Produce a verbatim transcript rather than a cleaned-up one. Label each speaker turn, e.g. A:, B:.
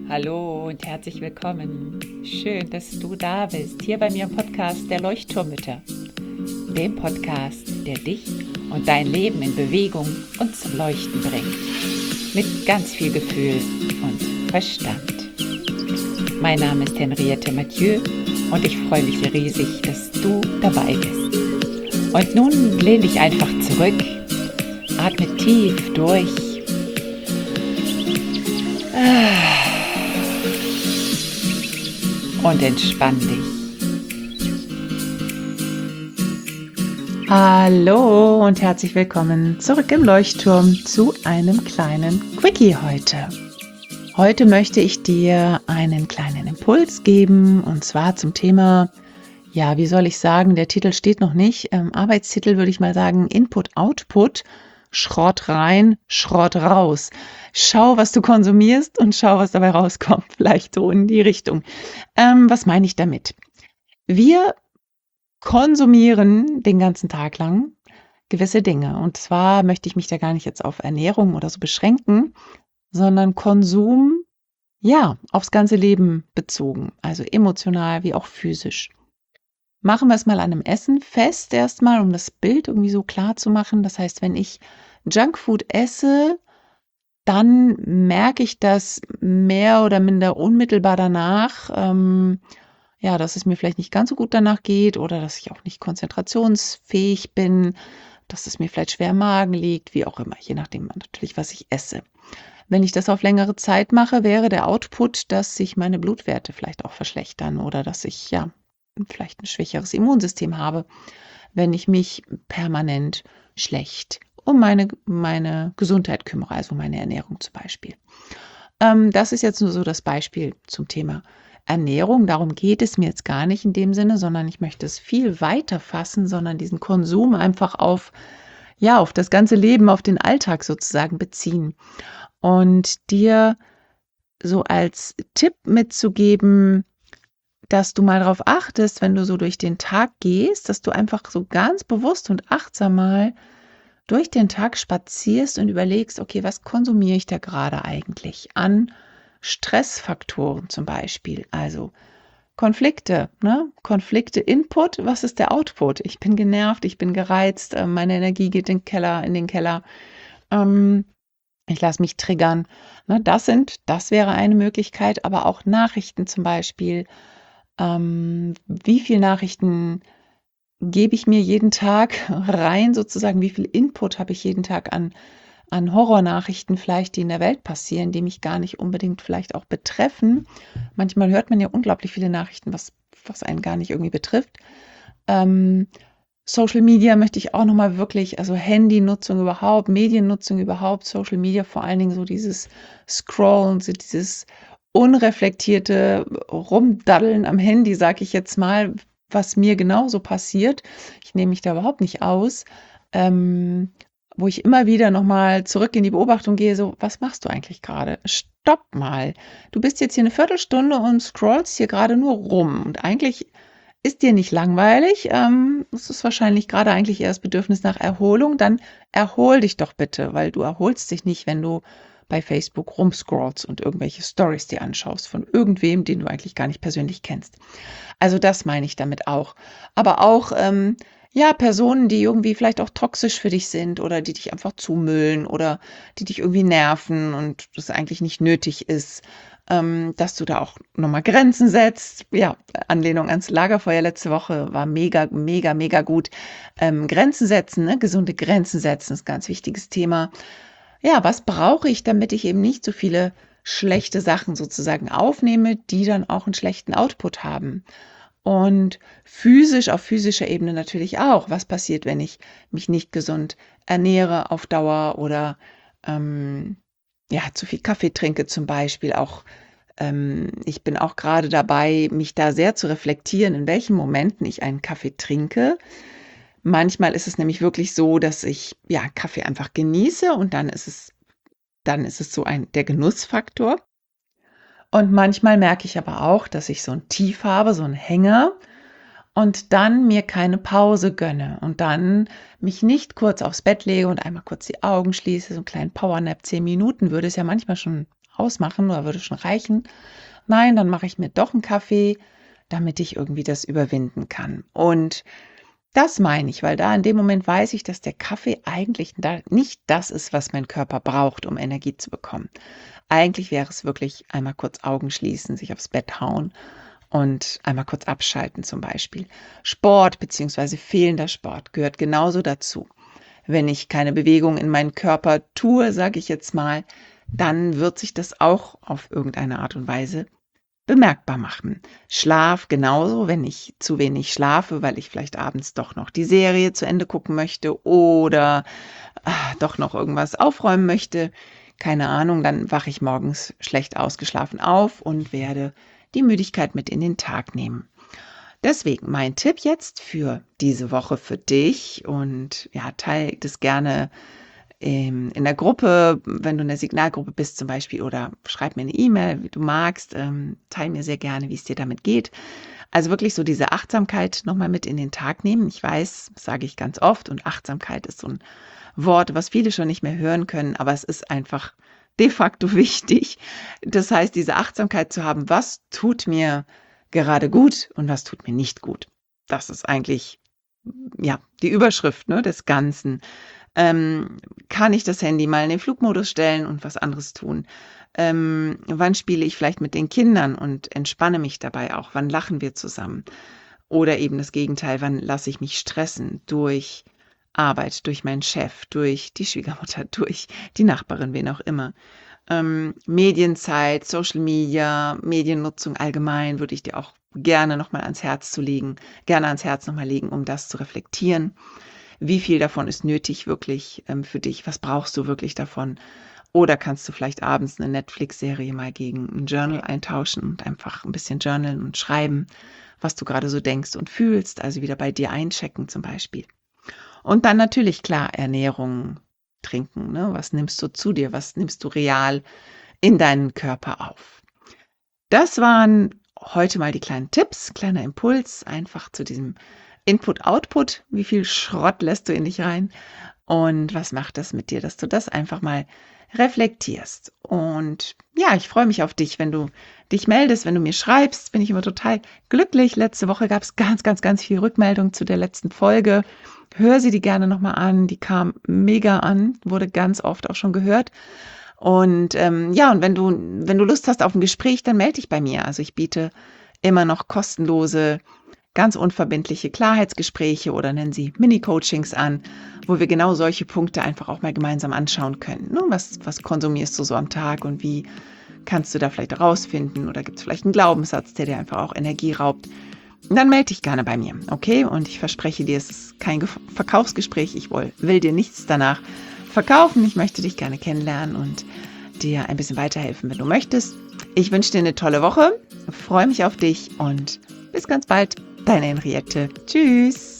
A: Hallo und herzlich willkommen. Schön, dass du da bist, hier bei mir im Podcast der Leuchtturmmütter. Dem Podcast, der dich und dein Leben in Bewegung und zum Leuchten bringt. Mit ganz viel Gefühl und Verstand. Mein Name ist Henriette Mathieu und ich freue mich riesig, dass du dabei bist. Und nun lehn dich einfach zurück, atme tief durch. Und entspann dich. Hallo und herzlich willkommen zurück im Leuchtturm zu einem kleinen Quickie heute. Heute möchte ich dir einen kleinen Impuls geben und zwar zum Thema, ja, wie soll ich sagen, der Titel steht noch nicht, ähm, Arbeitstitel würde ich mal sagen, Input, Output, Schrott rein, Schrott raus. Schau, was du konsumierst und schau, was dabei rauskommt. Vielleicht so in die Richtung. Ähm, was meine ich damit? Wir konsumieren den ganzen Tag lang gewisse Dinge. Und zwar möchte ich mich da gar nicht jetzt auf Ernährung oder so beschränken, sondern Konsum, ja, aufs ganze Leben bezogen. Also emotional wie auch physisch. Machen wir es mal an einem Essen fest erstmal, um das Bild irgendwie so klar zu machen. Das heißt, wenn ich Junkfood esse, dann merke ich das mehr oder minder unmittelbar danach, ähm, ja, dass es mir vielleicht nicht ganz so gut danach geht oder dass ich auch nicht konzentrationsfähig bin, dass es mir vielleicht schwer im Magen liegt, wie auch immer, je nachdem natürlich, was ich esse. Wenn ich das auf längere Zeit mache, wäre der Output, dass sich meine Blutwerte vielleicht auch verschlechtern oder dass ich ja vielleicht ein schwächeres Immunsystem habe, wenn ich mich permanent schlecht um meine, meine Gesundheit kümmere, also meine Ernährung zum Beispiel. Ähm, das ist jetzt nur so das Beispiel zum Thema Ernährung. Darum geht es mir jetzt gar nicht in dem Sinne, sondern ich möchte es viel weiter fassen, sondern diesen Konsum einfach auf, ja, auf das ganze Leben, auf den Alltag sozusagen beziehen. Und dir so als Tipp mitzugeben, dass du mal darauf achtest, wenn du so durch den Tag gehst, dass du einfach so ganz bewusst und achtsam mal durch den Tag spazierst und überlegst, okay, was konsumiere ich da gerade eigentlich an Stressfaktoren zum Beispiel, also Konflikte, ne? Konflikte Input, was ist der Output? Ich bin genervt, ich bin gereizt, äh, meine Energie geht in den Keller, in den Keller. Ähm, ich lasse mich triggern. Ne? Das sind, das wäre eine Möglichkeit, aber auch Nachrichten zum Beispiel. Ähm, wie viel Nachrichten gebe ich mir jeden Tag rein, sozusagen, wie viel Input habe ich jeden Tag an, an Horrornachrichten vielleicht, die in der Welt passieren, die mich gar nicht unbedingt vielleicht auch betreffen. Manchmal hört man ja unglaublich viele Nachrichten, was, was einen gar nicht irgendwie betrifft. Ähm, Social Media möchte ich auch nochmal wirklich, also Handynutzung überhaupt, Mediennutzung überhaupt, Social Media vor allen Dingen so dieses Scrollen, so dieses unreflektierte Rumdaddeln am Handy, sage ich jetzt mal, was mir genauso passiert. Ich nehme mich da überhaupt nicht aus, ähm, wo ich immer wieder nochmal zurück in die Beobachtung gehe, so, was machst du eigentlich gerade? Stopp mal. Du bist jetzt hier eine Viertelstunde und scrollst hier gerade nur rum. Und eigentlich ist dir nicht langweilig. Ähm, es ist wahrscheinlich gerade eigentlich eher das Bedürfnis nach Erholung. Dann erhol dich doch bitte, weil du erholst dich nicht, wenn du bei Facebook rumscrollst und irgendwelche Stories dir anschaust von irgendwem, den du eigentlich gar nicht persönlich kennst. Also das meine ich damit auch. Aber auch, ähm, ja, Personen, die irgendwie vielleicht auch toxisch für dich sind oder die dich einfach zumüllen oder die dich irgendwie nerven und das eigentlich nicht nötig ist, ähm, dass du da auch nochmal Grenzen setzt. Ja, Anlehnung ans Lagerfeuer letzte Woche war mega, mega, mega gut. Ähm, Grenzen setzen, ne? Gesunde Grenzen setzen ist ein ganz wichtiges Thema. Ja, was brauche ich, damit ich eben nicht so viele schlechte Sachen sozusagen aufnehme, die dann auch einen schlechten Output haben? Und physisch, auf physischer Ebene natürlich auch. Was passiert, wenn ich mich nicht gesund ernähre auf Dauer oder ähm, ja, zu viel Kaffee trinke zum Beispiel? Auch ähm, ich bin auch gerade dabei, mich da sehr zu reflektieren, in welchen Momenten ich einen Kaffee trinke. Manchmal ist es nämlich wirklich so, dass ich ja Kaffee einfach genieße und dann ist es, dann ist es so ein der Genussfaktor. Und manchmal merke ich aber auch, dass ich so ein Tief habe, so 'n Hänger und dann mir keine Pause gönne und dann mich nicht kurz aufs Bett lege und einmal kurz die Augen schließe, so 'n kleinen Powernap, zehn Minuten würde es ja manchmal schon ausmachen oder würde schon reichen. Nein, dann mache ich mir doch einen Kaffee, damit ich irgendwie das überwinden kann. Und das meine ich, weil da in dem Moment weiß ich, dass der Kaffee eigentlich da nicht das ist, was mein Körper braucht, um Energie zu bekommen. Eigentlich wäre es wirklich einmal kurz Augen schließen, sich aufs Bett hauen und einmal kurz abschalten zum Beispiel. Sport bzw. fehlender Sport gehört genauso dazu. Wenn ich keine Bewegung in meinen Körper tue, sage ich jetzt mal, dann wird sich das auch auf irgendeine Art und Weise bemerkbar machen. Schlaf genauso, wenn ich zu wenig schlafe, weil ich vielleicht abends doch noch die Serie zu Ende gucken möchte oder ah, doch noch irgendwas aufräumen möchte, keine Ahnung, dann wache ich morgens schlecht ausgeschlafen auf und werde die Müdigkeit mit in den Tag nehmen. Deswegen mein Tipp jetzt für diese Woche für dich und ja, teile das gerne ähm, in der Gruppe, wenn du in der Signalgruppe bist zum Beispiel, oder schreib mir eine E-Mail, wie du magst, ähm, teile mir sehr gerne, wie es dir damit geht. Also wirklich so diese Achtsamkeit nochmal mit in den Tag nehmen. Ich weiß, das sage ich ganz oft, und Achtsamkeit ist so ein Wort, was viele schon nicht mehr hören können, aber es ist einfach de facto wichtig. Das heißt, diese Achtsamkeit zu haben, was tut mir gerade gut und was tut mir nicht gut. Das ist eigentlich ja die Überschrift, ne, des Ganzen. Ähm, kann ich das Handy mal in den Flugmodus stellen und was anderes tun? Ähm, wann spiele ich vielleicht mit den Kindern und entspanne mich dabei auch? Wann lachen wir zusammen? Oder eben das Gegenteil, wann lasse ich mich stressen durch Arbeit, durch meinen Chef, durch die Schwiegermutter, durch die Nachbarin, wen auch immer? Ähm, Medienzeit, Social Media, Mediennutzung allgemein würde ich dir auch gerne nochmal ans Herz zu legen, gerne ans Herz nochmal legen, um das zu reflektieren. Wie viel davon ist nötig wirklich ähm, für dich? Was brauchst du wirklich davon? Oder kannst du vielleicht abends eine Netflix-Serie mal gegen ein Journal eintauschen und einfach ein bisschen journalen und schreiben, was du gerade so denkst und fühlst, also wieder bei dir einchecken zum Beispiel. Und dann natürlich klar Ernährung, Trinken, ne? Was nimmst du zu dir? Was nimmst du real in deinen Körper auf? Das waren heute mal die kleinen Tipps, kleiner Impuls, einfach zu diesem Input-Output. Wie viel Schrott lässt du in dich rein? Und was macht das mit dir, dass du das einfach mal reflektierst? Und ja, ich freue mich auf dich, wenn du dich meldest, wenn du mir schreibst, bin ich immer total glücklich. Letzte Woche gab es ganz, ganz, ganz viel Rückmeldung zu der letzten Folge. Hör sie die gerne nochmal an. Die kam mega an, wurde ganz oft auch schon gehört. Und ähm, ja, und wenn du, wenn du Lust hast auf ein Gespräch, dann melde dich bei mir. Also ich biete immer noch kostenlose, ganz unverbindliche Klarheitsgespräche oder nennen sie Mini-Coachings an, wo wir genau solche Punkte einfach auch mal gemeinsam anschauen können. Ne? Was, was konsumierst du so am Tag und wie kannst du da vielleicht herausfinden? Oder gibt es vielleicht einen Glaubenssatz, der dir einfach auch Energie raubt? Dann melde dich gerne bei mir, okay? Und ich verspreche dir, es ist kein Ge- Verkaufsgespräch. Ich will, will dir nichts danach verkaufen. Ich möchte dich gerne kennenlernen und dir ein bisschen weiterhelfen, wenn du möchtest. Ich wünsche dir eine tolle Woche, freue mich auf dich und bis ganz bald. Deine Henriette. Tschüss.